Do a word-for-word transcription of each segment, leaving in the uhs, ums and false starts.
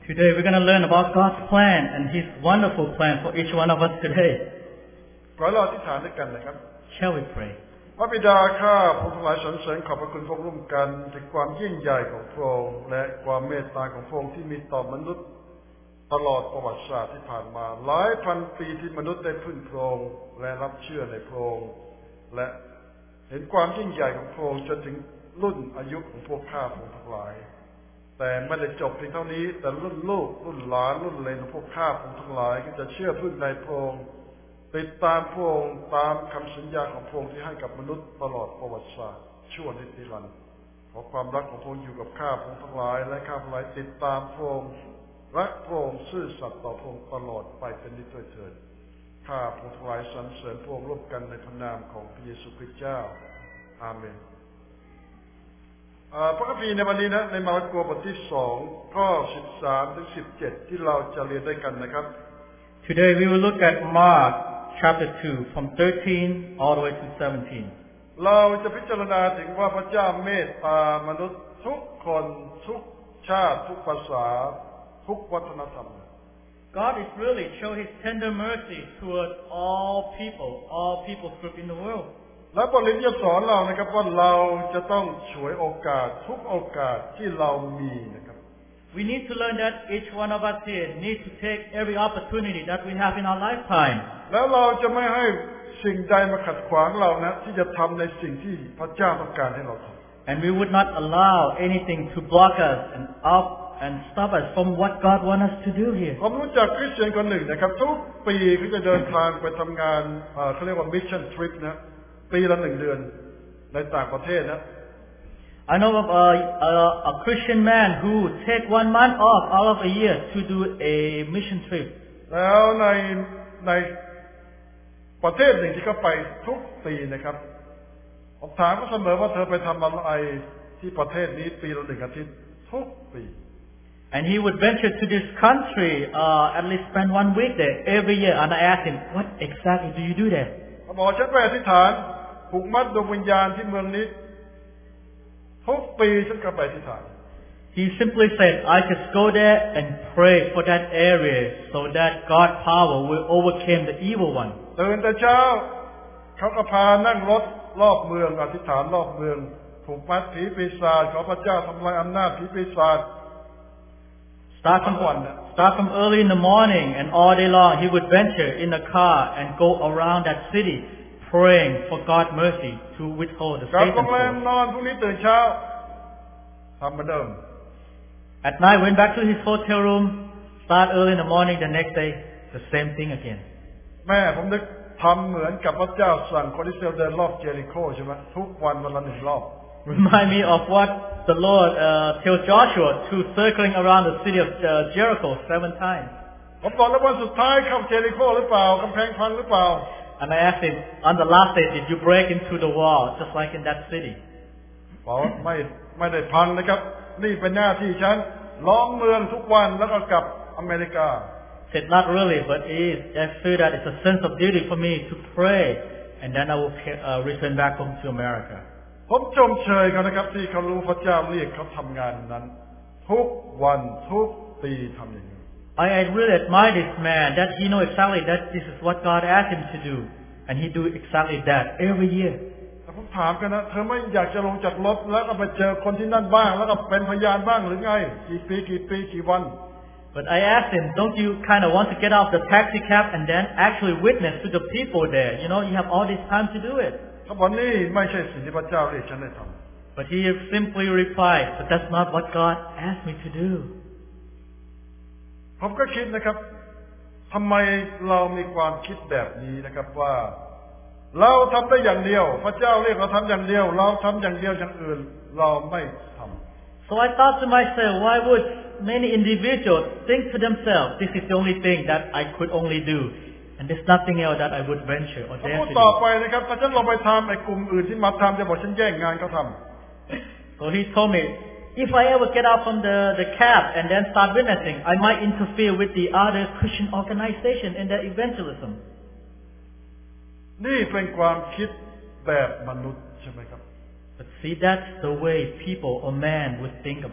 Today we're going to learn about God's plan and His wonderful plan for each one of us today. ขอเราอธิษฐานด้วยกันนะครับ Shall we pray? พระบิดาข้าพระองค์ทั้งหลายสรรเสริญขอบพระคุณพระองค์ร่วมกันถึงความยิ่งใหญ่ของพระองค์และความเมตตาของพระองค์ที่มีต่อมนุษย์ตลอดประวัติศาสตร์ที่ผ่านมาหลายพันปีที่มนุษย์ได้พึ่งพระองค์และรับเชื่อในพระองค์และเห็นความยิ่งใหญ่ของพระองค์จนถึงรุ่นอายุของพวกข้าพระองค์ทั้งหลายแต่ไม่ได้จบเพียงเท่านี้แต่รุ่นลูกรุ่นหลานรุ่นเลนของพวกข้าพระองค์ทั้งหลายก็จะเชื่อพึ่งในพระองค์ติดตามพระองค์ตามคำสัญญาของพระองค์ที่ให้กับมนุษย์ตลอดประวัติศาสตร์ชั่วนิรันดร์ขอความรักของพระองค์อยู่กับข้าพระองค์ทั้งหลายและข้าพระองค์ติดตามพระองค์รักพระองค์ซื่อสัตย์ต่อพระองค์ตลอดไปเป็นนิจด้วยเถิดข้าพระองค์ทั้งหลายสรรเสริญพระองค์ร่วมกันในพระนามของพระเยซูคริสต์เจ้าอาเมนพระคัมภีร์ในวันนี้นะในมาระโกบทที่สองข้อสิบสามถึงสิบเจ็ดที่เราจะเรียนด้วยกันนะครับ Today we will look at Mark chapter two from thirteen all the way to seventeen. เราจะพิจารณาถึงว่าพระเจ้าเมตตามนุษย์ทุกคนทุกชาติทุกภาษาทุกวัฒนธรรม God is really show His tender mercy toward all people, all people group in the world. และบทเรียนจะสอนเรานะครับว่าเราจะต้องฉวยโอกาสทุกโอกาสที่เรามีนะครับ We need to learn that each one of us here need to take every opportunity that we have in our lifetime. แล้วเราจะไม่ให้สิ่งใดมาขัดขวางเรานะที่จะทำในสิ่งที่พระเจ้าต้องการให้เราทำ And we would not allow anything to block us and up and stop us from what God wants us to do here. ผมรู้จักคริสเตียนคนหนึ่งนะครับทุกปีเขาจะเดินทางไปทำงานเขาเรียกว่า mission trip นะปีละหนึ่งเดือนในต่างประเทศนะ I know of a, a, a Christian man who take one month off out of a year to do a mission trip. แล้วในในประเทศหนึ่งที่เขาไปทุกปีนะครับผมถามเขาเสมอว่าเธอไปทำอะไรที่ประเทศนี้ปีละหนึ่งอาทิตย์ทุกปี And he would venture to this country, uh, at least spend one week there every year. And I asked him, what exactly do you do there? เขาบอกฉันไปอธิษฐานผูกมัดดวงวิญญาณที่เมืองนี้ทุกปีฉันก็ไปอธิษฐาน He simply said, I just go there and pray for that area so that God's power will overcome the evil one. ตื่นแต่เช้าเขาก็พานั่งรถรอบเมืองอธิษฐานรอบเมืองผูกมัดผีปีศาจขอพระเจ้าทำลายอำนาจผีปีศาจ Start from, start from early in the morning and all day long he would venture in the car and go around that city praying for God's mercy to withhold the Satan's force. นอนพรุ่งนี้ตื่นเช้าทำเหมือนเดิม At night went back to his hotel room, start early in the morning the next day, the same thing again. แม่ผมนึกทำเหมือนกับพระเจ้าสั่งคนอิสราเอลเดินรอบเจริโคใช่ไหมทุกวันวันละหนึ่งรอบ Remind me of what the Lord uh, told Joshua to circling around the city of uh, Jericho seven times. ผมบอกแล้ววันสุดท้ายเข้าเจริโคหรือเปล่ากำแพงพังหรือเปล่า And I asked him, on the last day, did you break into the wall just like in that city? บอกไม่ไม่ได้พังนะครับนี่เป็นหน้าที่ฉันล้อมเมืองทุกวันแล้วก็กลับอเมริกา Said not really, but it is. I feel that it's a sense of duty for me to pray, and then I will uh, return back home to America. ผมชมเชยเขานะครับที่เขารู้พระเจ้าเรียกเขาทำงานนั้นทุกวันทุกปีทำอย่างนี้ I, I really admire this man that he know exactly that this is what God asked him to do, and he do exactly that every year. แต่ผมถามกันนะเธอไม่อยากจะลงจากรถแล้วก็ไปเจอคนที่นั่นบ้างแล้วก็เป็นพยานบ้างหรือไงกี่ปีกี่ปีกี่วัน But I asked him, don't you kind of want to get off the taxi cab and then actually witness to the people there? You know, you have all this time to do it. เขาบอกนี่ไม่ใช่สิ่งที่พระเจ้าเรียกฉันให้ทำ But he simply replied, but that's not what God asked me to do. ผมก็คิดนะครับทำไมเรามีความคิดแบบนี้นะครับว่าเราทำได้อย่างเดียวพระเจ้าเรียกเราทำอย่างเดียวเราทำอย่างเดียวอย่างอื่นเราไม่ทำ So I thought to myself, why would many individuals think to themselves, this is the only thing that I could only do, and there's nothing else that I would venture or dare to do. ต่อไปนะครับถ้าฉันลองไปทำไอ้กลุ่มอื่นที่มาทำจะบอกฉันแย่งงานเขาทำ So he told me, if I ever get out from the the cab and then start witnessing, I might interfere with the other Christian organization in their evangelism. นี่เป็นความคิดแบบมนุษย์ใช่ไหมครับ But see, that's the way people or man would think about.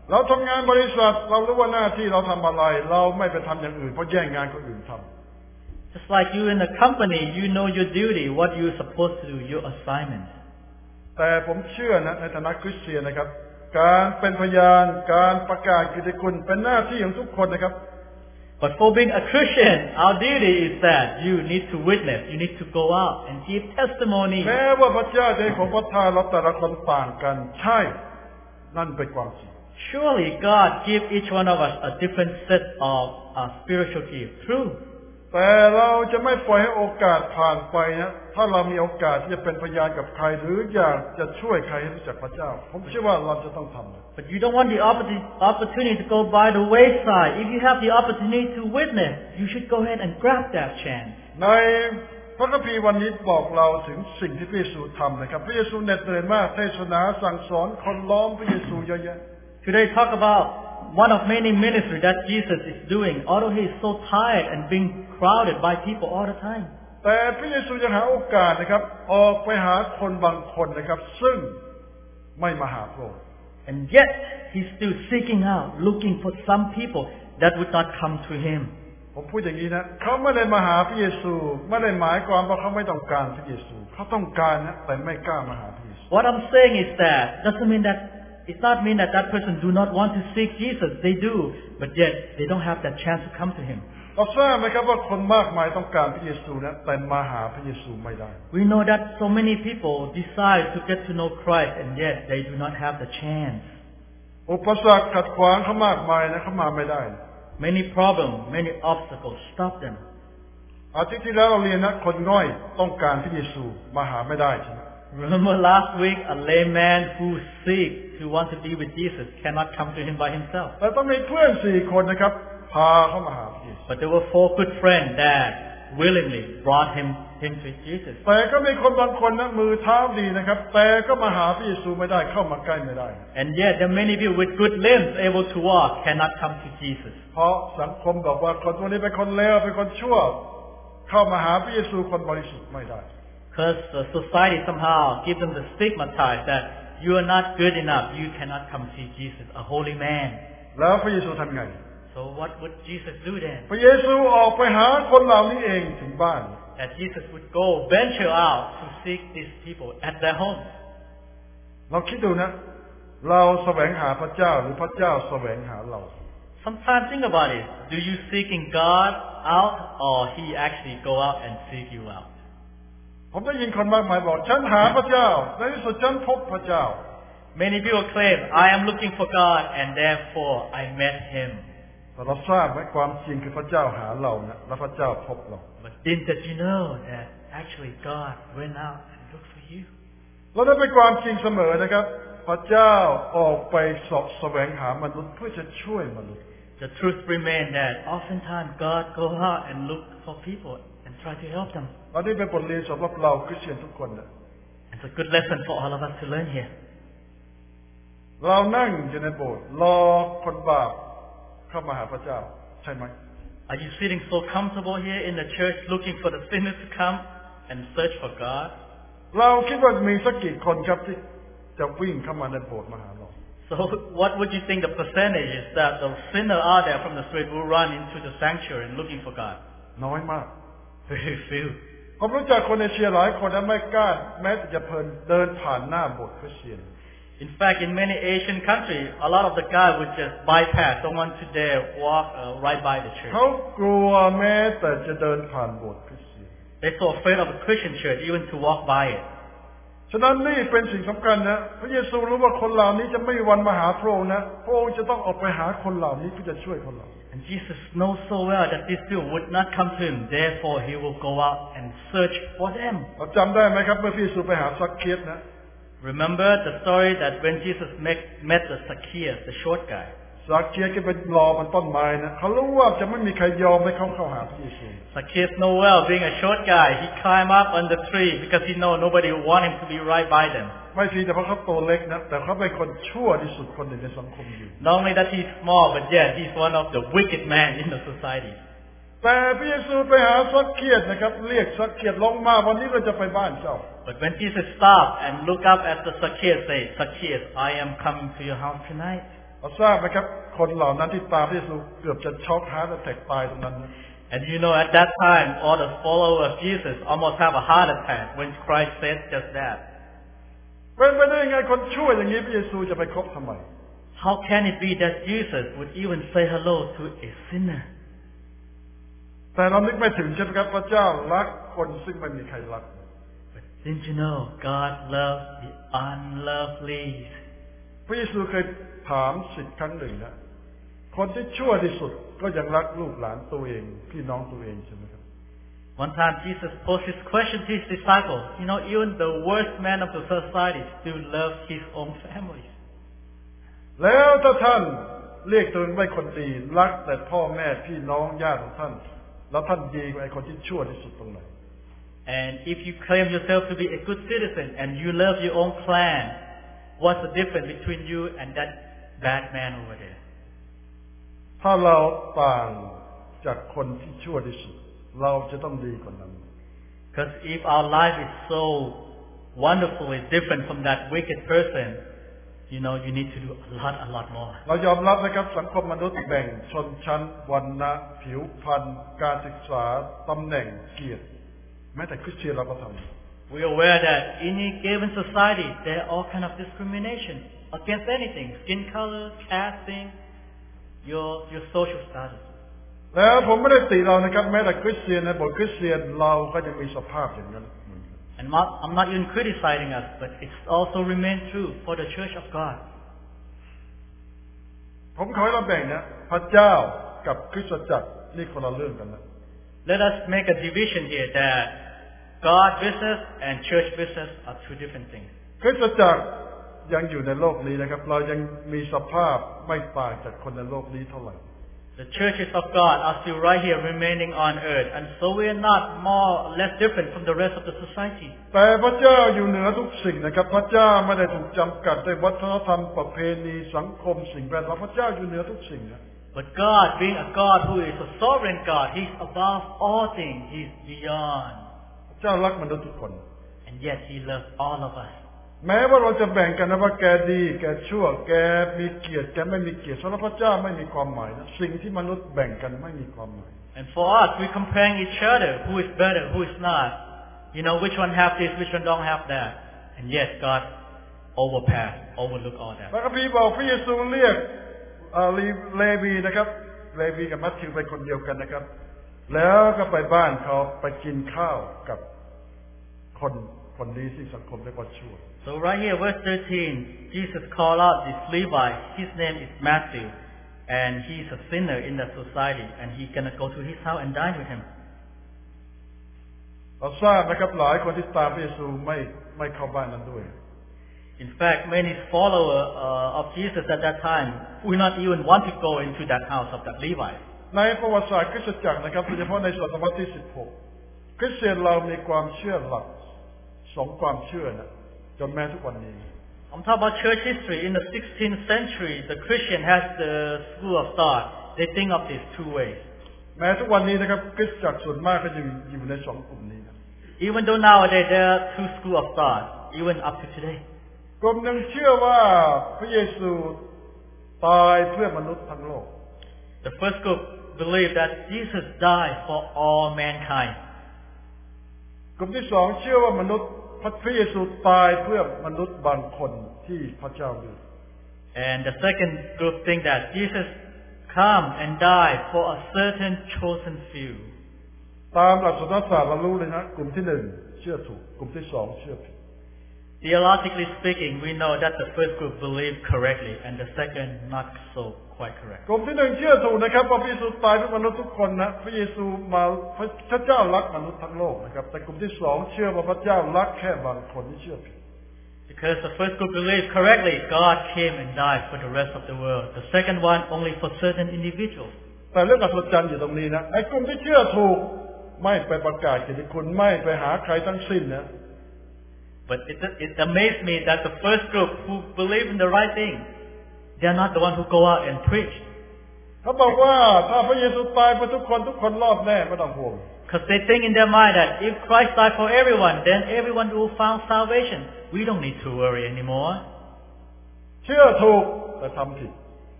เราทำงานบริษัทเรารู้ว่าหน้าที่เราทำอะไรเราไม่ไปทำอย่างอื่นเพราะแย่งงานคนอื่นทำ Just like you in a company, you know your duty, what you're supposed to do, your assignment. แต่ผมเชื่อนะในฐานะคริสเตียนนะครับการเป็นพยานการประกาศกิตติคุณเป็นหน้าที่ของทุกคนนะครับ But for being a Christian, our duty is that you need to witness, you need to go out and give testimony. แม้ว่าพระเจ้าจะให้ของประทานเราแต่ละคนต่างกันใช่นั่นเป็นความจริง Surely God give each one of us a different set of uh, spiritual gift. True. แต่เราจะไม่ปล่อยให้โอกาสผ่านไปนะถ้าเรามีโอกาสที่จะเป็นพยานกับใครหรืออยากจะช่วยใครให้รู้จักพระเจ้าผมเชื่อว่าเราจะต้องทำ But you don't want the opportunity to go by the wayside. If you have the opportunity to witness, you should go ahead and grab that chance. ในพระคัมภีร์วันนี้บอกเราถึงสิ่งที่พระเยซูทำนะครับพระเยซูเหน็ดเหนื่อยมากเทศนาสั่งสอนคนล้อมพระเยซูเยอะแยะ Today talk about one of many ministries that Jesus is doing, although he is so tired and being crowded by people all the time. แต่พระเยซูยังหาโอกาสนะครับออกไปหาคนบางคนนะครับซึ่งไม่มาหาพระองค์ And yet he's still seeking out, looking for some people that would not come to him. ผมพูดอย่างนี้นะเขาไม่ได้มาหาพระเยซูไม่ได้หมายความว่าเขาไม่ต้องการพระเยซูเขาต้องการนะแต่ไม่กล้ามาหาพระเยซู What I'm saying is that doesn't mean that it's not mean that that person do not want to seek Jesus. They do, but yet they don't have that chance to come to him. เราทราบไหมครับว่าคนมากมายต้องการพระเยซูนะแต่มาหาพระเยซูไม่ได้ We know that so many people desire to get to know Christ and yet they do not have the chance. อุปสรรคขัดขวางเขามากมายนะเขามาไม่ได้ Many problems, many obstacles stop them. อาทิตย์ที่แล้วเราเรียนนะคนง่อยต้องการพระเยซูมาหาไม่ได้ใช่ไหม Remember last week a layman who seek to want to be with Jesus cannot come to him by himself. แต่ต้องมีเพื่อนสี่คนนะครับพาเขามาหาพระเยซู But there were four good friends that willingly brought him him to Jesus. แต่ก็มีคนบางคนนะมือเท้าดีนะครับแต่ก็มาหาพระเยซูไม่ได้เข้ามาใกล้ไม่ได้ And yet there are many people with good limbs able to walk cannot come to Jesus. เพราะสังคมบอกว่าคนพวกนี้เป็นคนเลวเป็นคนชั่วเข้ามาหาพระเยซูคนบริสุทธิ์ไม่ได้ Because the society somehow give them the stigmatize that you are not good enough, you cannot come see Jesus, a holy man. แล้วพระเยซูทำไง So what would Jesus do then? พระเยซูออกไปหาคนเหล่านี้เองถึงบ้าน That Jesus would go venture out to seek these people at their home. เราคิดดูนะเราแสวงหาพระเจ้าหรือพระเจ้าแสวงหาเรา Sometimes think about it. Do you seeking God out or He actually go out and seek you out? ผมได้ยินคนมากมายบอกฉันหาพระเจ้าในที่สุดฉันพบพระเจ้า Many people claim, I am looking for God and therefore I met Him. แต่เราทราบไหมความจริงคือพระเจ้าหาเรานะและพระเจ้าพบเรา But didn't you know that actually God went out and looked for you? เราได้เป็นความจริงเสมอนะครับพระเจ้าออกไปสอบแสวงหามนุษย์เพื่อจะช่วยมนุษย์ The truth remains that oftentimes God go out and look for people and try to help them. เราได้เป็นบทเรียนสำหรับเราคริสเตียนทุกคนนะ It's a good lesson for all of us to learn here. เรานั่งอยู่ในโบสถ์รอคนบาปเข้ามาหาพระเจ้าใช่ไหม Are you sitting so comfortable here in the church looking for the sinners to come and search for God? เราคิดว่ามีสักกี่คนครับที่จะวิ่งเข้ามาในโบสถ์มาหาเรา So what would you think the percentage is that the sinner out there from the street will run into the sanctuary looking for God? น้อยมาก Very few. ผมรู้จักคนเอเชียหลายคนนะไม่กล้าแม้แต่จะเพลินเดินผ่านหน้าโบสถ์คริสเตียน In fact, in many Asian countries, a lot of the guys would just bypass, don't want to dare walk uh, right by the church. เขากลัวแม้แต่จะเดินผ่านโบสถ์คริสเตียน They're so afraid of a Christian church even to walk by it. ฉะนั้นนี่เป็นสิ่งสำคัญนะพระเยซูรู้ว่าคนเหล่านี้จะไม่มีวันมาหาพระองค์นะพระองค์จะต้องออกไปหาคนเหล่านี้เพื่อจะช่วยคนเหล่านี้ And Jesus knows so well that these people would not come to him. Therefore, he will go out and search for them. เราจำได้ไหมครับเมื่อพระเยซูไปหาซักเคียสนะ Remember the story that when Jesus met, met the Zacchaeus, the short guy. ซักเคียสก็ไปรอบนต้นไม้นะเขารู้ว่าจะไม่มีใครยอมให้เขาเข้าหาพระเยซู Zacchaeus know well, being a short guy, he climbed up on the tree because he know nobody will want him to be right by them. ไม่เพียงแต่เพราะเขาตัวเล็กนะแต่เขาเป็นคนชั่วที่สุดคนหนึ่งในสังคมอยู่ Not only that he's small, but yet he's one of the wicked men in the society. แต่พระเยซูไปหาซักเคียสนะครับเรียกซักเคียสลงมาวันนี้เราจะไปบ้านเจ้า But when Jesus stopped and looked up at the Zacchaeus, say, Zacchaeus, I am coming to your house tonight. เราทราบไหมครับคนเหล่านั้นที่ตามพระเยซูเกือบจะช็อกฮาร์ทแทคตายตรงนั้น And you know, at that time, all the followers of Jesus almost have a heart attack when Christ said just that. เป็นไปได้ยังไงคนชั่วอย่างนี้พระเยซูจะไปคบทำไม How can it be that Jesus would even say hello to a sinner? แต่เรานึกไม่ถึงใช่ไหมครับพระเจ้ารักคนซึ่งไม่มีใครรัก But didn't you know God loves the unlovely? พระเยซูเคยถามสิทธิ์ครั้งหนึ่งนะคนที่ชั่วที่สุดก็ยังรักลูกหลานตัวเองพี่น้องตัวเองใช่ไหมครับ One time Jesus posed this question to his disciples. You know, even the worst man of the society still loves his own family. แล้วถ้าท่านเรียกตัวเองว่าคนดีรักแต่พ่อแม่พี่น้องญาติของท่านแล้วท่านดีกว่าไอ้คนที่ชั่วที่สุดตรงไหน And if you claim yourself to be a good citizen and you love your own clan, what's the difference between you and that bad man over there? ถ้าเราต่างจากคนที่ชั่วที่สุดเราจะต้องดีกว่านั้น Because if our life is so wonderfully different from that wicked person, you know, you need to do a lot, a lot more. เรายอมรับนะครับสังคมมนุษย์แบ่งชนชั้นวรรณะผิวพรรณการศึกษาตำแหน่งเกียรติแม้แต่คริสเตียนเราก็ทำ We are aware that in a given society there are all kind of discrimination against anything, skin color, casting, your your social status. แล้วผมไม่ได้ติเรานะครับแม้แต่คริสเตียนในโบสถ์คริสเตียนเราก็จะมีสภาพอย่างนั้น And not, I'm not even criticizing us, but it's also remain true for the Church of God. ผมขอให้เราแบ่งนะพระเจ้ากับคริสตจักรนี่คนละเรื่องกันนะ Let us make a division here that God business and church business are two different things. คริสตจักรยังอยู่ในโลกนี้นะครับเรายังมีสภาพไม่ต่างจากคนในโลกนี้เท่าไหร่ The churches of God are still right here remaining on earth, and so we are not more or less different from the rest of the society. แต่พระเจ้าอยู่เหนือทุกสิ่งนะครับพระเจ้าไม่ได้ถูกจำกัดด้วยวัฒนธรรมประเพณีสังคมสิ่งแวดล้อมพระเจ้าอยู่เหนือทุกสิ่งนะ But God, being a God who is a sovereign God, He's above all things. He's beyond. พระเจ้ารักมนุษย์ทุกคน And yet He loves all of us. แม้ว่าเราจะแบ่งกันนะว่าแกดีแกชั่วแกมีเกียรติแกไม่มีเกียรติสำหรับพระเจ้าไม่มีความหมายนะสิ่งที่มนุษย์แบ่งกันไม่มีความหมาย And for us, we're comparing each other, who is better, who is not. You know, which one have this, which one don't have that. And yet God overpass, overlook all that. พระคัมภีร์บอกพระเยซูเรียกเลวีนะครับเลวีกับมัทธิวเป็นคนเดียวกันนะครับแล้วก็ไปบ้านเขาไปกินข้าวกับคนคนนี้ที่สังคมเรียกว่าชั่ว So right here, verse thirteen, Jesus called out this Levi. His name is Matthew, and he's a sinner in that society, and he's gonna go to his house and dine with him. เราทราบนะครับหลายคนที่ตามพระเยซูไม่ไม่เข้าบ้านนั้นด้วย In fact, many followers uh, of Jesus at that time would not even want to go into that house of that Levi. ในประวัติศาสตร์คริสตจักรนะครับโดยเฉพาะในศตวรรษที่สิบหกคริสเตียนเรามีความเชื่อหลักสองความเชื่อนะจนแม้ทุกวันนี้ I'm talking about church history. In the sixteenth century, the Christian has the school of thought. They think of this two ways. แม้ทุกวันนี้นะครับคริสตจักรส่วนมากก็อยู่อยู่ในสองกลุ่มนี้นะ Even though nowadays there are two school of thought, even up to today. กลุ่มหนึ่งเชื่อว่าพระเยซูตายเพื่อมนุษย์ทั้งโลก The first group believe that Jesus died for all mankind. กลุ่มที่สองเชื่อว่ามนุษย์พระเยซูตายเพื่อมนุษย์บางคนที่พระเจ้าเลือก And the second group think that Jesus come and died for a certain chosen few. ตามหลักศาสนศาสตร์เรารู้เลยนะกลุ่มที่หนึ่งเชื่อถูกกลุ่มที่สองเชื่อผิด Theologically speaking, we know that the first group believed correctly and the second not so quite correct. กลุ่มที่หนึ่งเชื่อถูกนะครับพระเยซูตายเพื่อมนุษย์ทุกคนนะพระเยซูมาพระเจ้ารักมนุษย์ทั้งโลกนะครับแต่กลุ่มที่สองเชื่อว่าพระเจ้ารักแค่บางคนที่เชื่อผิด Because the first group believed correctly, God came and died for the rest of the world. The second one only for certain individuals. แต่เรื่องอัศจรรย์อยู่ตรงนี้นะไอ้กลุ่มที่เชื่อถูกไม่ไปประกาศเกียรติคุณไม่ไปหาใครทั้งสิ้นนะ But it, it amazed me that the first group who believe in the right thing, they are not the one who go out and preach. เขาบอกว่าถ้าพระเยซูตายเพื่อทุกคนทุกคนรอดแน่ไม่ต้องห่วง Because they think in their mind that if Christ died for everyone, then everyone will find salvation. We don't need to worry anymore. เชื่อถูกแต่ทำผิด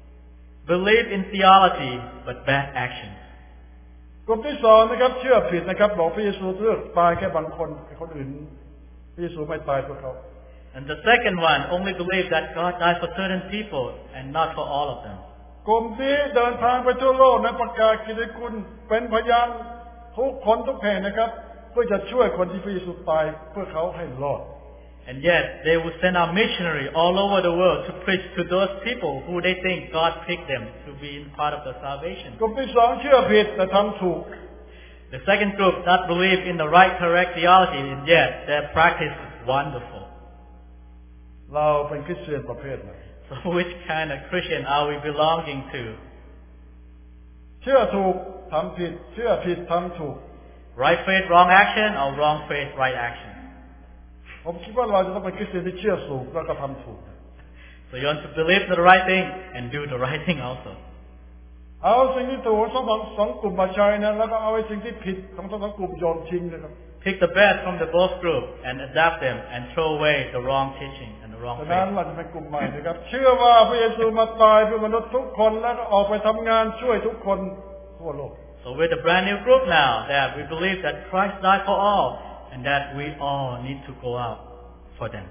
believe in theology but bad actions. กลุ่มที่สองนะครับเชื่อผิดนะครับบอกพระเยซูเลือกตายแค่บางคนคนอื่นพระเยซูไม่ตายเพื่อเขา And the second one only believe that God died for certain people and not for all of them. กลุ่มที่เดินทางไปทั่วโลกนะประกาศกิตติคุณเป็นพยานทุกคนทุกแห่งนะครับเพื่อจะช่วยคนที่พระเยซูตายเพื่อเขาให้รอด And yet they would send out missionaries all over the world to preach to those people who they think God picked them to be part of the salvation. กลุ่มที่สองเชื่อผิดแต่ทำถูก The second group not believe in the right correct theology and yet their practice is wonderful. เราเป็นคริสเตียนประเภทไหน So which kind of Christian are we belonging to? เชื่อถูกทำผิดเชื่อผิดทำถูก Right faith, wrong action, or wrong faith, right action? ผมคิดว่าเราจะต้องเป็นคริสเตียนที่เชื่อถูกแล้วก็ทำถูก So you want to believe the right thing and do the right thing also. เอาสิ่งที่ถูกสองสองกลุ่มมาใช้นะแล้วก็เอาไอ้สิ่งที่ผิดของสองกลุ่มโยนทิ้งนะครับ Pick the best from the both group and adapt them and throw away the wrong teaching and the wrong ฉะนั้น faith. เราจะเป็นกลุ่มใหม่นะครับเชื่อว่าพระเยซูมาตายเพื่อมนุษย์ทุกคนแล้วก็ออกไปทำงานช่วยทุกคนทั่วโลก So we're the brand new group now that we believe that Christ died for all and that we all need to go out for them.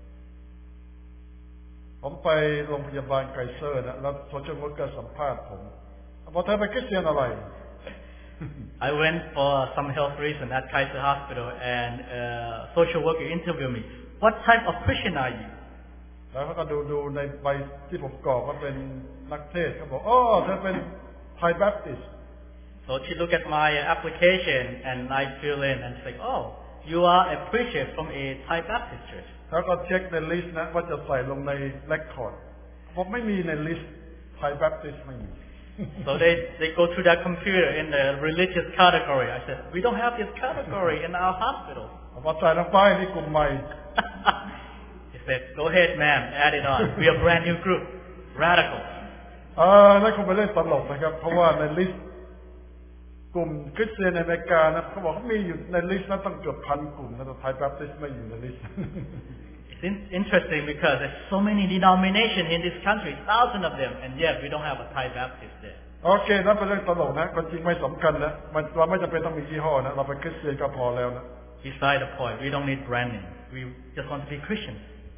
ผมไปโรงพยาบาลไกเซอร์นะแล้วโซเชียลเวิร์กเกอร์สัมภาษณ์ผมบอกเธอเป็นคริสเตียนอะไร I went for some health reason at Kaiser Hospital and a social worker interviewed me. What type of Christian are you? แล้วเขาก็ดูดูในใบที่ผมกรอกว่าเป็นนักเทศเขาบอกอ๋อเธอเป็นไทยแบปติสต์ So she looked at my application and I fill in and say, oh, you are a preacher from a Thai Baptist church. เขาก็เช็คในลิสต์นะว่าจะใส่ลงในเรคคอร์ดผมไม่มีในลิสต์ไทยแบปติสต์ไม่มี So they, they go through that computer in the religious category. I said, we don't have this category in our hospital. พอใส่ลงไปนี่กลุ่มใหม่ He said, go ahead, ma'am, add it on. We are a brand new group, radical. เออนั่นคงไปเล่นตลกนะครับเพราะว่าในลิสต์กลุ่มคริสเตียนในอเมริกานะเขาบอกเขามีอยู่ในลิสต์นั้นตั้งเกือบพันกลุ่มนะแต่ไทยแบปติสต์ไม่อยู่ในลิสต์ It's interesting because there's so many denominations in this country, thousands of them, and yet we don't have a Thai Baptist there. โอเคนั่นเป็นเรื่องตลกนะความจริงไม่สำคัญนะมันเราไม่จำเป็นต้องมียี่ห้อนะเราเป็นคริสเตียนก็พอแล้วนะ Beside the point, we don't need branding. We just want to be Christians.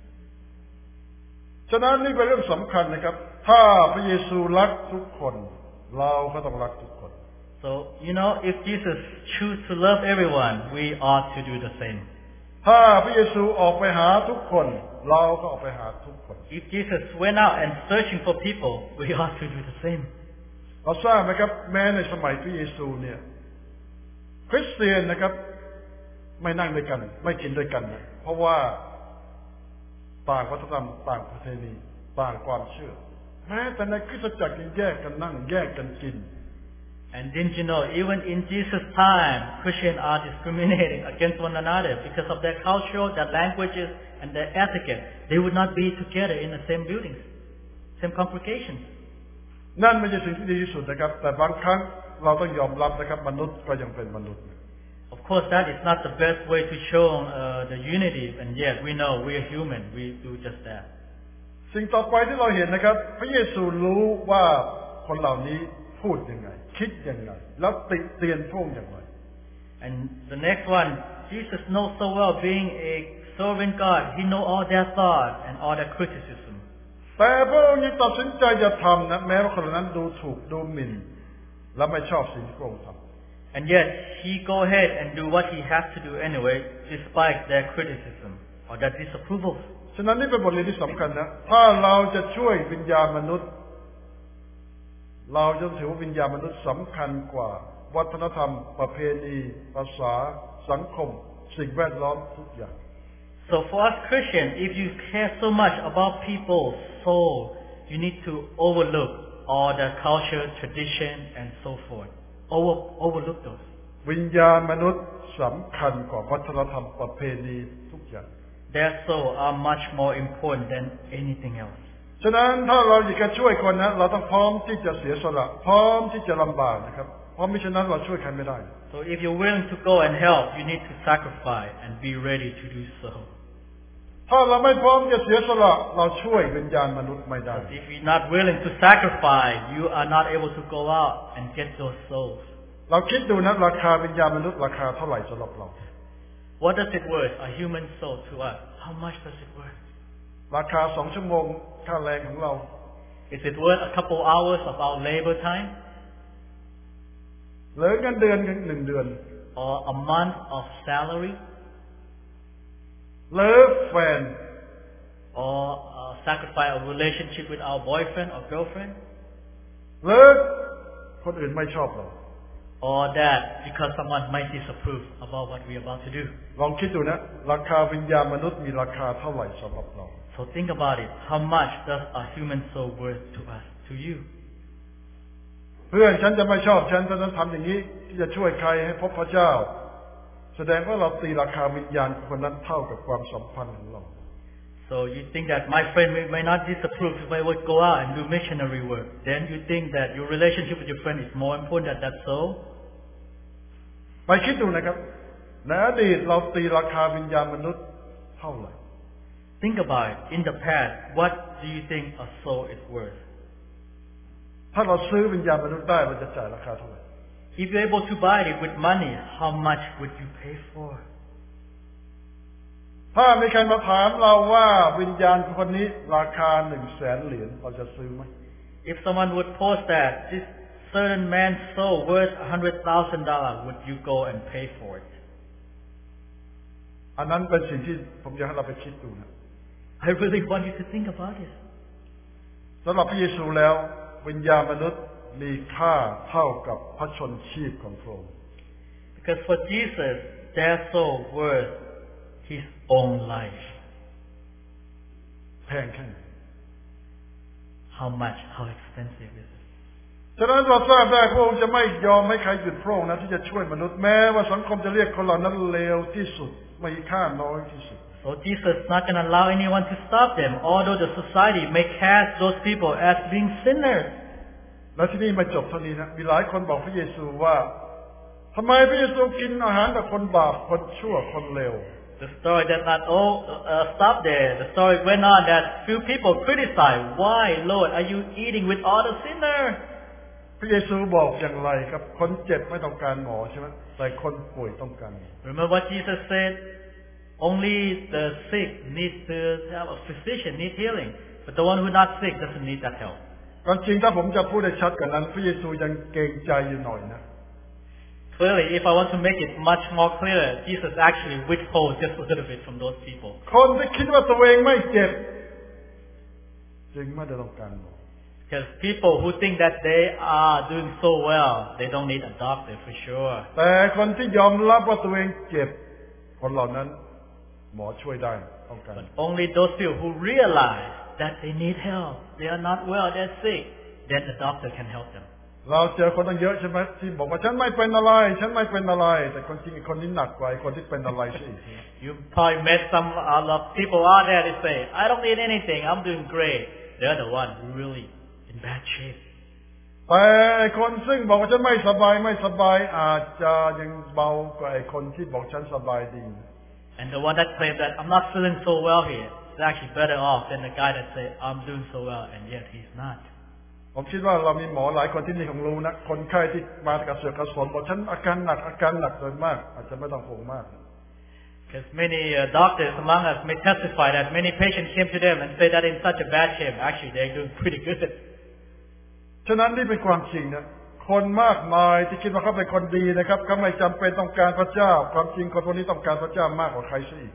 ฉะนั้นนี่เป็นเรื่องสำคัญนะครับถ้าพระเยซูรักทุกคนเราก็ต้องรักทุกคน So, you know, if Jesus choose to love everyone, we ought to do the same. ถ้าพระเยซูออกไปหาทุกคนเราก็ออกไปหาทุกคน If Jesus went out and searching for people, we ought to do the same. เราทราบไหมครับแม้ในสมัยพระเยซูเนี่ยคริสเตียนนะครับไม่นั่งด้วยกันไม่กินด้วยกันนะเพราะว่าต่างวัฒนธรรมต่างประเพณีต่างความเชื่อแม้แต่ในคริสตจักรยังแยกกันนั่งแยกกันกิน And didn't you know, even in Jesus' time, Christians are discriminating against one another because of their culture, their languages, and their etiquette. They would not be together in the same buildings, same congregations. นั่นไม่ใช่สิ่งที่ดีที่สุดนะครับแต่บางครั้งเราต้องยอมรับนะครับมนุษย์ก็ยังเป็นมนุษย์ Of course, that is not the best way to show uh, the unity, and yet we know we are human. We do just that. สิ่งต่อไปที่เราเห็นนะครับพระเยซูรู้ว่าคนเหล่านี้พูดยังไงคิดยังไงแล้วติเตียนพวกอย่างไร And the next one, Jesus knows so well, being a sovereign God, He knows all their thoughts and all their criticism. แต่พระองค์ยังตัดสินใจจะทำนะแม้ว่าคนเหล่านั้นดูถูกดูหมิ่นและไม่ชอบสิ่งที่พระองค์ทำ And yet He go ahead and do what He has to do anyway, despite their criticism or their disapproval. ฉะนั้นนี่เป็นบทเรียนที่สำคัญนะถ้าเราจะช่วยวิญญาณมนุษย์เราจะถือว่าวิญญาณมนุษย์สำคัญกว่าวัฒนธรรมประเพณีภาษาสังคมสิ่งแวดล้อมทุกอย่าง So for us Christians, if you care so much about people's soul, you need to overlook all their culture, tradition, and so forth. Over, overlook those. วิญญาณมนุษย์สำคัญกว่าวัฒนธรรมประเพณีทุกอย่าง Their soul are much more important than anything else. ฉะนั้นถ้าเราอยากจะช่วยคนนะเราต้องพร้อมที่จะเสียสละพร้อมที่จะลำบากนะครับเพราะมิฉะนั้นเราช่วยใครไม่ได้ So if you're willing to go and help, you need to sacrifice and be ready to do so. ถ้าเราไม่พร้อมจะเสียสละเราช่วยวิญญาณมนุษย์ไม่ได้ If you're not willing to sacrifice, you are not able to go out and get those souls. เราคิดดูนะราคาวิญญาณมนุษย์ราคาเท่าไหร่สำหรับเรา What does it worth? A human soul to us. How much does it worth? ราคาสองชั่วโมงค่าแรงของเรา Is it worth a couple hours of our labor time? หรือเงินเดือนหนึ่งเดือน Or a month of salary? หรือแฟน Or uh, sacrifice a relationship with our boyfriend or girlfriend? หรือคนอื่นไม่ชอบเรา Or that because someone might disapprove about what we're about to do. ลองคิดดูนะราคาวิญญาณมนุษย์มีราคาเท่าไหร่สำหรับเรา So think about it. How much does a human soul worth to us, to you? เพื่อนฉันจะไม่ชอบฉันเพราะฉะนั้นทำอย่างนี้ที่จะช่วยใครให้พบพระเจ้าแสดงว่าเราตีราคาวิญญาณคนนั้นเท่ากับความสัมพันธ์ของเรา So you think that my friend may, may not disapprove if I would go out and do missionary work. Then you think that your relationship with your friend is more important than that soul? ไปคิดดูนะครับในอดีตเราตีราคาวิญญาณมนุษย์เท่าไหร่ Think about it. In the past, what do you think a soul is worth? ถ้าเราซื้อวิญญาณมนุษย์ได้เราจะจ่ายราคาเท่าไหร่ If you're able to buy it with money, how much would you pay for? ถ้ามีใครมาถามเราว่าวิญญาณคนนี้ราคาหนึ่งแสนเหรียญเราจะซื้อไหม If someone would post that this certain man's soul worth a hundred thousand dollars, would you go and pay for it? อันนั้นเป็นสิ่งที่ผมอยากให้เราไปคิดดูนะ I really want you to think about it. สำหรับพระเยซูแล้ววิญญาณมนุษย์มีค่าเท่ากับพระชนชีพของพระองค์ Because for Jesus, their soul worth His own life. แพงแค่ไหน How much? How expensive is it? ฉะนั้นเราทราบได้พระองค์จะไม่ยอมให้ใครหยุดพระองค์นะที่จะช่วยมนุษย์แม้ว่าสังคมจะเรียกคนเหล่านั้นเลวที่สุดมีค่าน้อยที่สุด So Jesus is not going to allow anyone to stop them, although the society may cast those people as being sinners. และที่นี่ไม่จบเท่านี้นะมีหลายคนบอกพระเยซูว่าทำไมพระเยซูกินอาหารกับคนบาปคนชั่วคนเลว The story does not all uh, stop there. The story went on that few people criticized, "Why, Lord, are you eating with all the sinners?" พระเยซูบอกอย่างไรครับคนเจ็บไม่ต้องการหมอใช่ไหมแต่คนป่วยต้องการ Remember what Jesus said? Only the sick need to have a physician, need healing, but the one who not sick doesn't need that help. ความจริงถ้าผมจะพูดได้ชัดกว่านั้นพระเยซูยังเกรงใจอยู่หน่อยนะ Clearly, if I want to make it much more clear, Jesus actually withholds just a little bit from those people. คนที่คิดว่าตัวเองไม่เจ็บจึงไม่ได้ต้องการหมอ Because people who think that they are doing so well, they don't need a doctor for sure. แต่คนที่ยอมรับว่าตัวเองเจ็บคนเหล่านั้นหมอช่วยได้ต้องการ But only those people who realize that they need help, they are not well, they're sick, then the doctor can help them. เราเจอคนตั้งเยอะใช่ไหมที่บอกว่าฉันไม่เป็นอะไรฉันไม่เป็นอะไรแต่คนจริงคนนี้หนักกว่าคนที่เป็นอะไรซะอีก You probably met some uh, of people out there that say, I don't need anything, I'm doing great. They're the one who really in bad shape. แต่คนซึ่งบอกว่าฉันไม่สบายไม่สบายอาจจะยังเบากว่าไอ้คนที่บอกฉันสบายดี And the one that claims that I'm not feeling so well here is actually better off than the guy that say I'm doing so well and yet he's not. ผมคิดว่าเรามีหมอหลายคนที่นี่ของรู้นะคนไข้ที่มากับเสือกกระสนบอกฉันอาการหนักอาการหนักโดยมากอาจจะไม่ต้องห่วงมาก Because many uh, doctors among us may testify that many patients came to them and say that in such a bad shape, actually they're doing pretty good. ฉะนั้นนี่เป็นความจริงนะคนมากมายที่คิดว่าเขาเป็นคนดีนะครับเขาไม่จำเป็นต้องการพระเจ้าความจริงคนพวกนี้ต้องการพระเจ้ามากกว่าใครซะอีก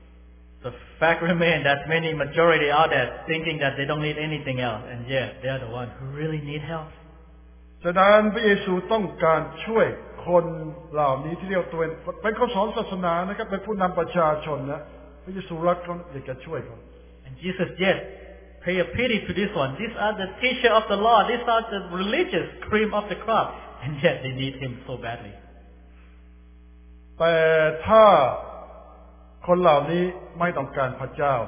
The fact remains that many majority out there thinking that they don't need anything else, and yet they're the one who really need help. ฉะนั้นพระเยซูต้องการช่วยคนเหล่านี้ที่เรียกตัวเป็นคนสอนศาสนานะครับเป็นผู้นำประชาชนนะพระเยซูรักเขาอยากจะช่วยเขา And Jesus, yes, pay a pity to this one. These are the teacher of the law. These are the religious cream of the crop, and yet they need him so badly. แต่ถ้าคนเหล่านี้ไม่ต้องการพระเจ้า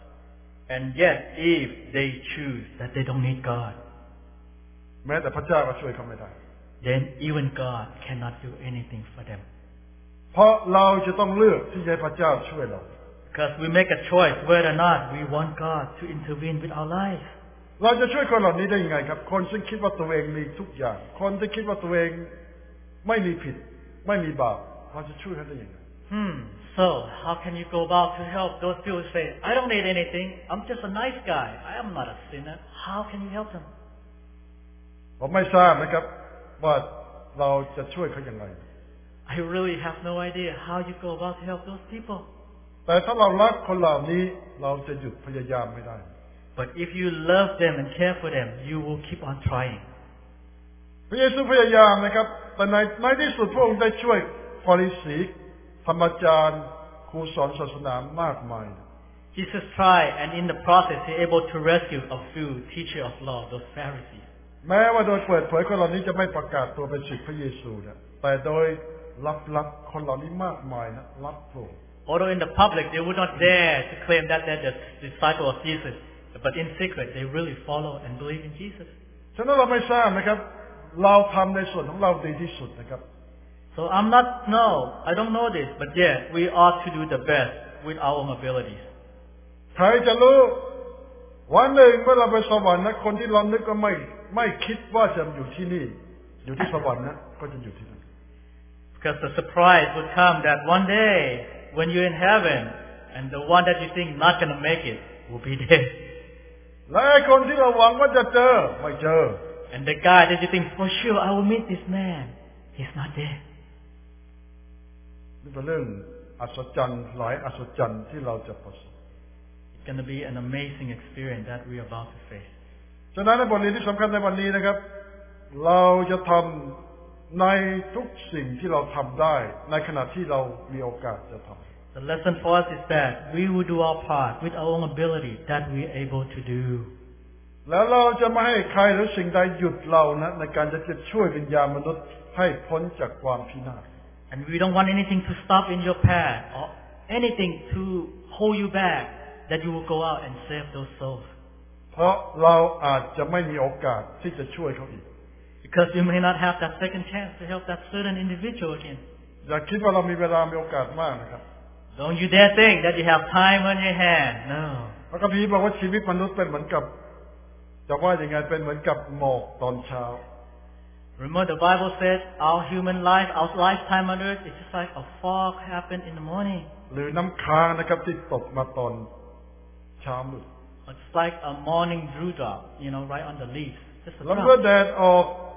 And yet, if they choose that they don't need God, แม้แต่พระเจ้าก็ช่วยเขาไม่ได้ then even God cannot do anything for them. เพราะเราจะต้องเลือกที่จะให้พระเจ้าช่วยเรา Because we make a choice whether or not we want God to intervene with our life. เราจะช่วยคนเหล่านี้ได้ยังไงครับคนซึ่งคิดว่าตัวเองมีทุกอย่างคนที่คิดว่าตัวเองไม่มีผิดไม่มีบาปเราจะช่วยเขาได้ยังไง Hmm. So how can you go about to help those people who say, I don't need anything. I'm just a nice guy. I am not a sinner. How can you help them? ผมไม่ทราบนะครับว่าเราจะช่วยเขาอย่างไร I really have no idea how you go about to help those people. แต่ถ้าเรารักคนเหล่านี้เราจะหยุดพยายามไม่ได้ But if you love them and care for them, you will keep on trying. พระเยซูพยายามนะครับแต่ในในที่สุดพระองค์ได้ช่วยฟาริสีธรรมจารย์ครูสอนศาสนามากมาย Jesus tried, and in the process, he able to rescue a few teachers of law, those Pharisees. แม้ว่าโดยเปิดเผยคนเหล่านี้จะไม่ประกาศตัวเป็นศิษย์พระเยซูนะแต่โดยลับๆคนเหล่านี้มากมายนะรับพระองค์ Although in the public they would not dare to claim that they're the disciple of Jesus, but in secret they really follow and believe in Jesus. ฉะนั้นเราไม่ทราบนะครับเราทำในส่วนของเราดีที่สุดนะครับ So I'm not no, I don't know this, but yeah, we ought to do the best with our own abilities. ใครจะรู้วันหนึ่งเมื่อเราไปสวรรค์นะคนที่เรานึกก็ไม่ไม่คิดว่าจะอยู่ที่นี่อยู่ที่สวรรค์นะก็จะอยู่ที่นั่น Because the surprise would come that one day when you're in heaven and the one that you think not going to make it will be there. และไอ้คนที่เราหวังว่าจะเจอไม่เจอ And the guy that you think for sure I will meet this man, he's not there. นี่เป็นเรื่องอัศจรรย์หลายอัศจรรย์ที่เราจะประสบ It's going to be an amazing experience that we're about to face. ฉะนั้นในบทเรียนที่สำคัญในวันนี้นะครับเราจะทำในทุกสิ่งที่เราทำได้ในขณะที่เรามีโอกาสจะทำ The lesson for us is that we will do our part with our own ability that we're able to do. แล้วเราจะไม่ให้ใครหรือสิ่งใดหยุดเรานะในการจะช่วยวิญญาณมนุษย์ให้พ้นจากความพินาศ And we don't want anything to stop in your path or anything to hold you back that you will go out and save those souls. เพราะเราอาจจะไม่มีโอกาสที่จะช่วยเขาอีก Because you may not have that second chance to help that certain individual again. อย่าคิดว่าเรามีเวลามีโอกาสมากนะครับ Don't you dare think that you have time on your hand. No. พระคัมภีร์บอกว่าชีวิตมนุษย์เป็นเหมือนกับจะว่าอย่างไงเป็นเหมือนกับหมอกตอนเช้า Remember the Bible said our human life, our lifetime on earth is just like a fog happened in the morning. หรือน้ำค้างนะครับที่ตกมาตอนเช้ามืด It's like a morning dewdrop, you know, right on the leaves. Just a แล้วเมื่อ drop. แดดออก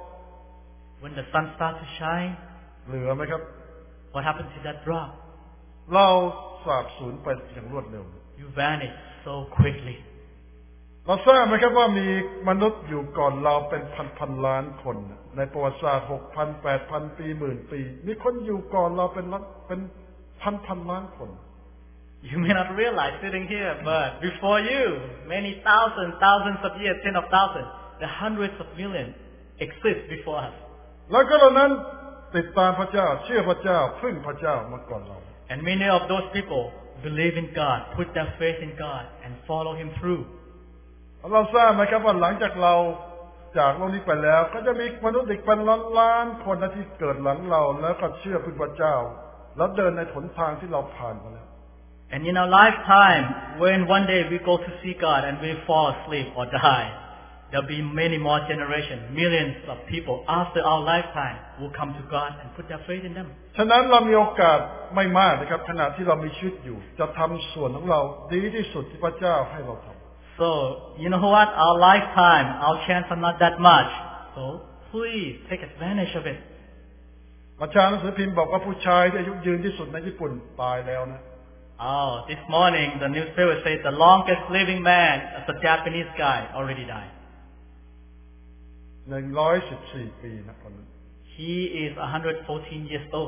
When the sun starts to shine, เหลือไหมครับ what happens to that drop? เราสาบสูญไปอย่างรวดเร็ว You vanish so quickly. เราทราบไหมครับว่ามีมนุษย์อยู่ก่อนเราเป็นพันพันล้านคนในประวัติศาสตร์หกพันแปดพันปีหมื่นปีมีคนอยู่ก่อนเราเป็นล้านเป็นพันพันล้านคน You may not realize sitting here, but before you, many thousands, thousands of years, tens of thousands, the hundreds of millions exist before us. แล้วก็เหล่านั้นติดตามพระเจ้าเชื่อพระเจ้าพึ่งพระเจ้ามาก่อนเรา And many of those people believe in God, put their faith in God, and follow Him through. เราทราบไหมครับว่าหลังจากเราจากโลกนี้ไปแล้วก็จะมีมนุษย์อีกเป็นล้านล้านคนนะที่เกิดหลังเราแล้วก็เชื่อพึ่งพระเจ้าแล้วเดินในหนทางที่เราผ่านมาแล้ว And in our lifetime, when one day we go to see God and we fall asleep or die, there'll be many more generations, millions of people after our lifetime will come to God and put their faith in them. ฉะนั้นเรามีโอกาสไม่มากนะครับขณะที่เรามีชีวิตอยู่จะทำส่วนของเราดีที่สุดที่พระเจ้าให้เราทำ So, you know what? Our lifetime, our chance are not that much. So, please take advantage of it. มาชาหนังสือพิมพ์บอกว่าผู้ชายที่อายุยืนที่สุดในญี่ปุ่นตายแล้วนะ Oh, this morning the newspaper says the longest living man is a Japanese guy already died. หนึ่งร้อยสิบสี่ปีนะคนนั้น He is one hundred fourteen years old.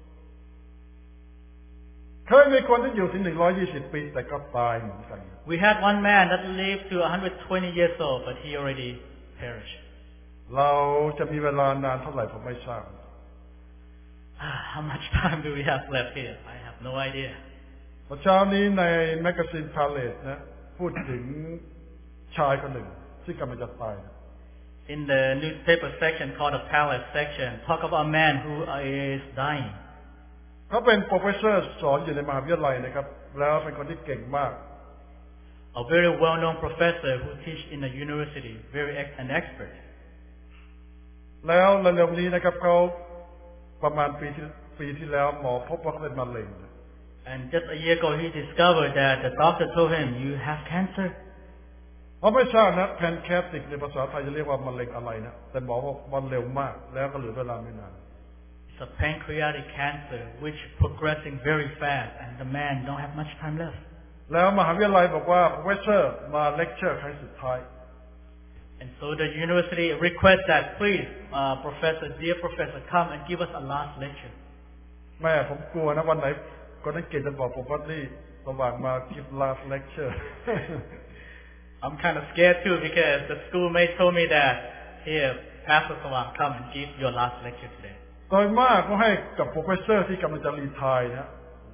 เคยมีคนที่อยู่ถึงหนึ่งร้อยยี่สิบปีแต่ก็ตายเหมือนกัน We had one man that lived to one hundred twenty years old, but he already perished. เราจะมีเวลานานเท่าไหร่ผมไม่ทราบ How much time do we have left here? I have no idea. เมื่อเช้านี้ในแมกกาซีนพาเลตนะพูดถึงชายคนหนึ่งที่กำลังจะตาย In the newspaper section called the Palace section, talk about a man who is dying. เขาเป็นโปรเฟสเซอร์สอนอยู่ในมหาวิทยาลัยนะครับแล้วเป็นคนที่เก่งมาก A very well-known professor who teach in a university, very an expert. แล้วเร็วๆนี้นะครับเขาประมาณปีที่ปีที่แล้วหมอพบว่าเขาเป็นมะเร็ง And just a year ago, he discovered that the doctor told him, "You have cancer." เขาไม่ทราบนะแพนแคสติกในภาษาไทยจะเรียกว่ามะเร็งอะไรนะแต่หมอบอกมันเร็วมากแล้วก็เหลือเวลาไม่นาน It's a pancreatic cancer which progressing very fast, and the man don't have much time left. แล้วมหาวิทยาลัยบอกว่าโปรเฟสเซอร์มาเลคเชอร์ครั้งสุดท้าย And so the university requests that, please, uh, professor, dear professor, come and give us a last lecture. แม่ผมกลัวนะวันไหนคนนั้นเก่งจะบอกผมว่านี่ระหว่างมา give last lecture I'm kind of scared too because the schoolmate told me that, here, Pastor Sawang, come and give your last lecture today. โดยมากก็ให้กับโปรเฟสเซอร์ที่กำลังจะรีไทร์นะ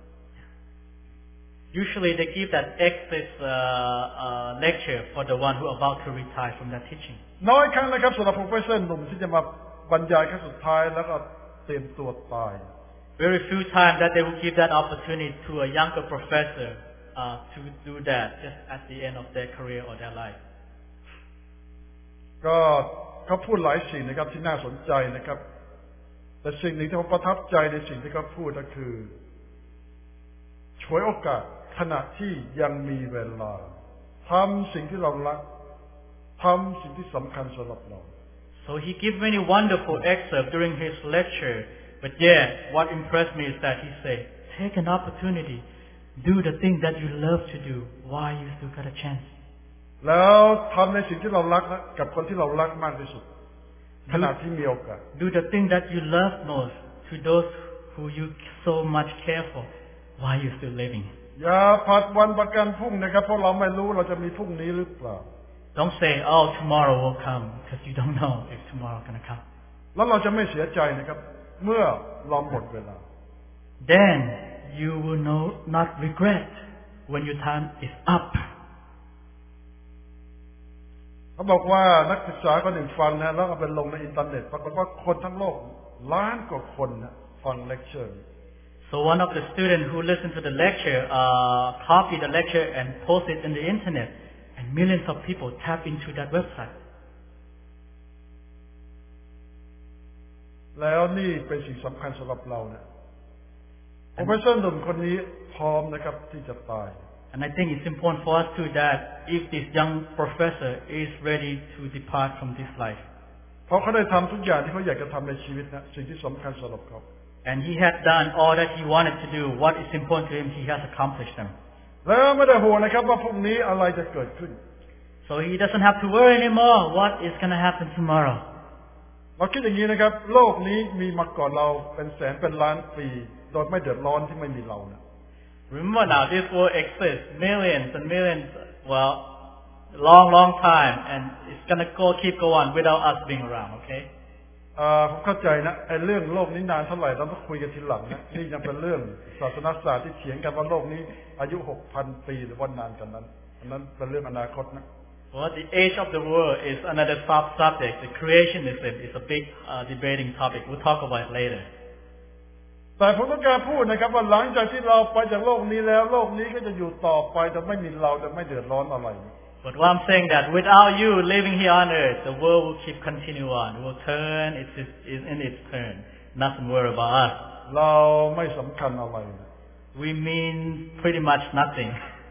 Usually they give that exit uh, uh, lecture for the one who are about to retire from that teaching. น้อยครั้งนะครับสำหรับโปรเฟสเซอร์หนุ่มที่จะมาบรรยายครั้งสุดท้ายแล้วก็เตรียมตัวตาย Very few times that they will give that opportunity to a younger professor uh, to do that just at the end of their career or their life. ก็เขาพูดหลายสิ่งนะครับที่น่าสนใจนะครับแต่สิ่งหนึ่งที่ผมประทับใจในสิ่งที่เขาพูดก็คือฉวยโอกาสขณะที่ยังมีเวลาทำสิ่งที่เรารักทำสิ่งที่สำคัญสำหรับเรา So he gave many wonderful excerpts during his lecture, but yet what impressed me is that he said, take an opportunity, do the thing that you love to do while you still got a chance. แล้วทำในสิ่งที่เรารักกับคนที่เรารักมากที่สุดขณะที่มีโอกาส Do the thing that you love most to those who you so much care for while you're still living. อย่าผัดวันประกันพรุ่งนะครับเพราะเราไม่รู้เราจะมีพรุ่งนี้หรือเปล่า Don't say, oh, tomorrow will come, because you don't know if tomorrow is going to come. แล้วเราจะไม่เสียใจนะครับเมื่อเราหมดเวลา Then you will no, not regret when your time is up. เขาบอกว่านักศึกษาคนหนึ่งฟังนะแล้วเอาไปลงในอินเทอร์เน็ตปรากฏว่าคนทั้งโลกล้านกว่าคนนะฟังเลคเชอร์ So one of the students who listened to the lecture uh, copied the lecture and posted it in the internet, and millions of people tap into that website. แล้วนี่เป็นสิ่งสำคัญสำหรับเรานะโปรเฟสเซอร์หนุ่มคนนี้พร้อมนะครับที่จะตาย And I think it's important for us too that if this young professor is ready to depart from this life, เพราะเขาได้ทำทุกอย่างที่เขาอยากจะทำในชีวิตนะสิ่งที่สำคัญสำหรับเขา and he had done all that he wanted to do, what is important to him, he has accomplished them. แล้วไม่ได้ห่วงนะครับว่าพรุ่งนี้อะไรจะเกิดขึ้น So he doesn't have to worry anymore what is going to happen tomorrow. เราคิดอย่างนี้นะครับโลกนี้มีมาก่อนเราเป็นแสนเป็นล้านปีโดยไม่เดือดร้อนที่ไม่มีเรานะ Remember now, this world exists millions and millions, well, long, long time, and it's going to go keep going without us being around, okay? ผมเข้าใจนะไอ้เรื่องโลกนี้นานเท่าไหร่เราต้องคุยกันทีหลังนะนี่ยังเป็นเรื่องศาสนศาสตร์ที่เถียงกันว่าโลกนี้อายุหกพันปีหรือว่านานกันนั้นอันนั้นเป็นเรื่องอนาคตนะ Well, the age of the world is another sub subject. The creationism is a big uh, debating topic. We'll talk about it later. แต่ผมต้องการพูดนะครับว่าหลังจากที่เราไปจากโลกนี้แล้วโลกนี้ก็จะอยู่ต่อไปแต่ไม่มีเราจะไม่เดือดร้อนอะไร But what I'm saying that without you living here on earth, the world will keep continue on. It will turn its, its in its turn. Nothing worry about us. เราไม่สำคัญอะไร We mean pretty much nothing.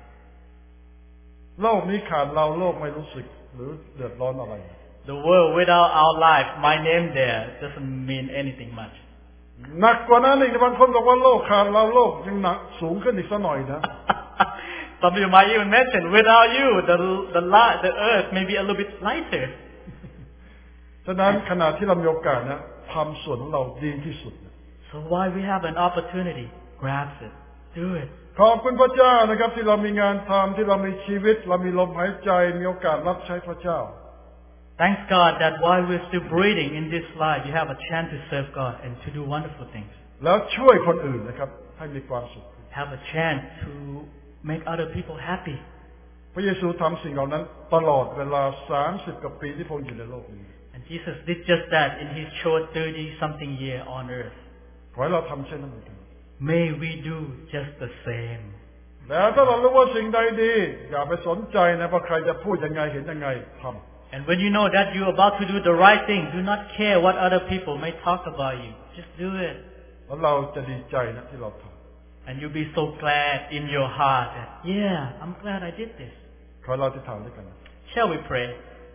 โลกนี้ขาดเราโลกไม่รู้สึกหรือเดือดร้อนอะไร The world without our life, my name there, doesn't mean anything much. หนักกว่านั้นอีกบางคนบอกว่าโลกขาดเราโลกยังหนักสูงขึ้นอีกสักหน่อยนะ Some of you might even mention, without you, the the light, the earth may be a little bit lighter. ฉะนั้นขณะที่เรามีโอกาสนะทำส่วนของเราดีที่สุด So while we have an opportunity, grab it, do it. ขอบคุณพระเจ้านะครับที่เรามีงานทำที่เรามีชีวิตเรามีลมหายใจมีโอกาสรับใช้พระเจ้า Thanks God that while we're still breathing in this life, you have a chance to serve God and to do wonderful things. แล้วช่วยคนอื่นนะครับให้มีความสุข Have a chance to make other people happy. พระเยซูทำสิ่งเหล่านั้นตลอดเวลาสามสิบกว่าปีที่พระองค์อยู่ในโลกนี้ And Jesus did just that in his short thirty something year on earth. ขอให้เราทำเช่นนั้นเหมือนกัน may we do just the same. แล้วถ้าเรารู้ว่าสิ่งใดดีอย่าไปสนใจนะว่าใครจะพูดยังไงเห็นยังไงทำ And when you know that you're about to do the right thing, do not care what other people may talk about you. Just do it. แล้วเราจะดีใจนะที่เราทำ And you'll be so glad in your heart that, yeah, I'm glad I did this. ขอเราที่ทำด้วยกัน Shall we pray?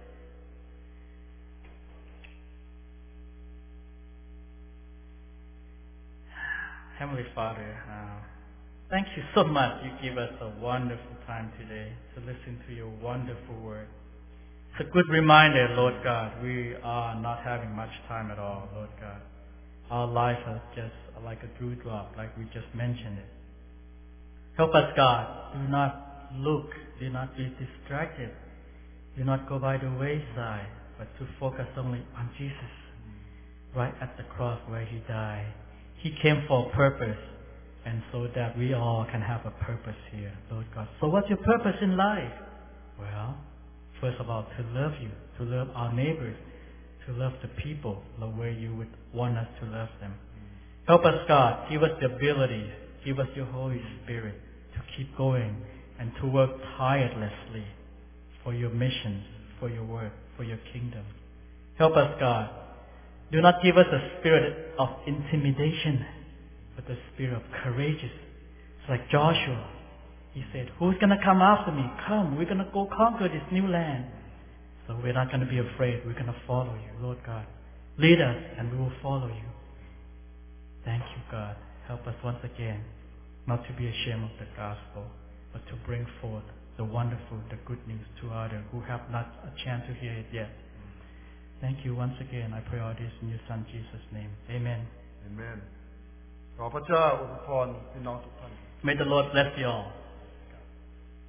Heavenly Father, uh, thank you so much. You give us a wonderful time today to listen to your wonderful word. It's a good reminder, Lord God, we are not having much time at all, Lord God. Our life is just like a dewdrop, like we just mentioned it. Help us, God. Do not look, do not be distracted. Do not go by the wayside, but to focus only on Jesus, right at the cross where He died. He came for a purpose, and so that we all can have a purpose here, Lord God. So what's your purpose in life? Well, first of all, to love you, to love our neighbors, to love the people the way you would want us to love them. Help us, God. Give us the ability. Give us your Holy Spirit to keep going and to work tirelessly for your missions, for your work, for your kingdom. Help us, God. Do not give us a spirit of intimidation, but the spirit of courageous. It's like Joshua. He said, who's going to come after me? Come, we're going to go conquer this new land. So we're not going to be afraid. We're going to follow you, Lord God. Lead us and we will follow you. Thank you, God. Help us once again not to be ashamed of the gospel, but to bring forth the wonderful, the good news to others who have not a chance to hear it yet. Thank you once again. I pray all this in your Son Jesus' name. Amen. Amen. ขอพระเจ้าอวยพรพี่น้องทุกท่าน May the Lord bless you all.